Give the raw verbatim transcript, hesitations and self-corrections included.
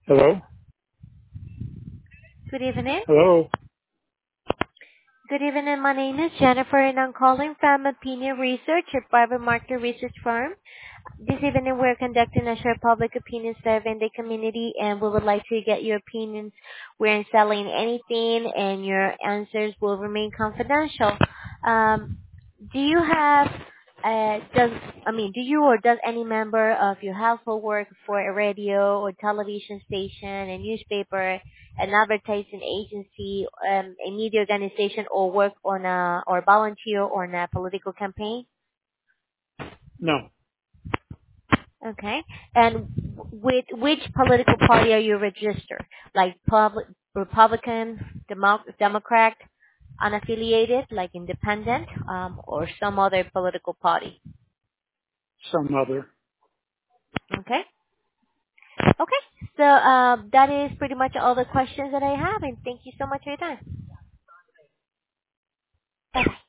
Hello? Good evening. Hello? Good evening. My name is Jennifer, and I'm calling from Opinion Research, a private market research firm. This evening, we're conducting a short public opinion survey in the community, and we would like to get your opinions. We're not selling anything, and your answers will remain confidential. Um, do you have, uh, does I mean, do you or does any member of your household work for a radio or television station, a newspaper, an advertising agency, um, a media organization, or work on a or volunteer on a political campaign? No. Okay. And with which political party are you registered? Like pub, Republican, Demo, Democrat, unaffiliated, like independent, um, or some other political party? Some other. Okay. Okay. So uh, that is pretty much all the questions that I have, and thank you so much for your time. Bye.